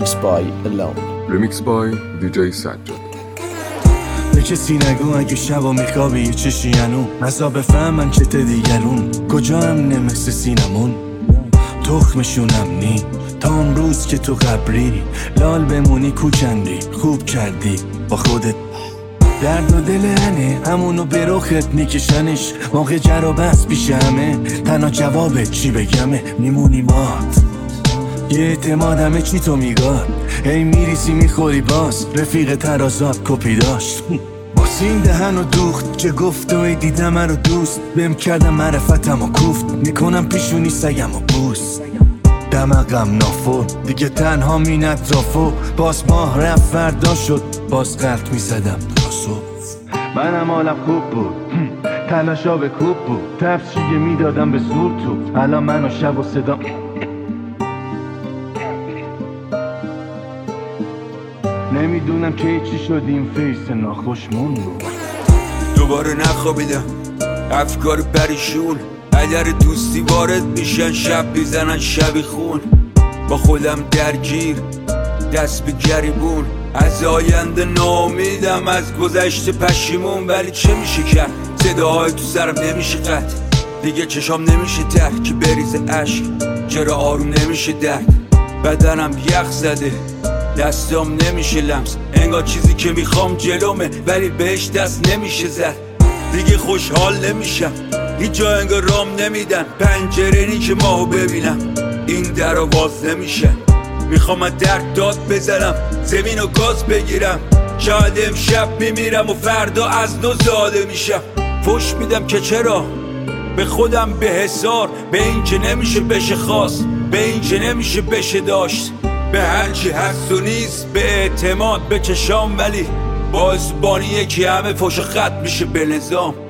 Remixed by Alone. Remixed by DJ سجاد. به کسی نگو اگه شبا میخوابی یه چشی ینو عذاب فهمن چته دیگرون کجا هم مثل سینمون تخمشونم نی تا اون روز که تو قبری لال بمونی کوچندی خوب کردی با خودت درد و دل هنه همونو به رخت میکشنش موقع جر و بس پیش همه تنها جوابت چی بگمه میمونی مات یه اعتمادمه چی تو میگاد هی میریسی میخوری باز رفیق ترازات کپی داشت باسین دهن و دوخت چه گفت و ای دیدم من رو دوست بهم کردم معرفتم و کوفت میکنم پیشونی سگم و بوس دمقم نافور دیگه تنها مین اطرافو باز ماه رفت فردا شد باز قلط میزدم تا صبح منم حالم خوب بود تلاشا به کوب بود تفشیگه میدادم به سور تو الان من و شب و صدا نمیدونم که چی شد این فیس ناخوشمون بود دوباره نخوابیدم افکار پریشون اگر دوستی وارد میشن شب بیزنن شبی خون با خودم درگیر دست به گریبون از آینده ناامیدم از گذشته پشیمون ولی چه میشه کرد صداهای تو سرم نمیشه قطع دیگه چشام نمیشه تر که بریزه عشق چرا آروم نمیشه درد بدنم یخ زده دستام نمیشه لمس انگار چیزی که میخوام جلومه ولی بهش دست نمیشه زد دیگه خوشحال نمیشم هیچ جا انگار رام نمیدن پنجره‌ای که ماهو ببینم این در باز نمیشه میخوام از درد داد بزنم زمین و گاز بگیرم شاید امشب میمیرم و فردا از نو زاده میشم فش میدم که چرا به خودم به حسار به این که نمیشه بشه خواست به این که نمیشه بشه داشت به هرچی هست و نیست به اعتماد به چشام ولی با زبانی یکی همه فش خط میشه به نظام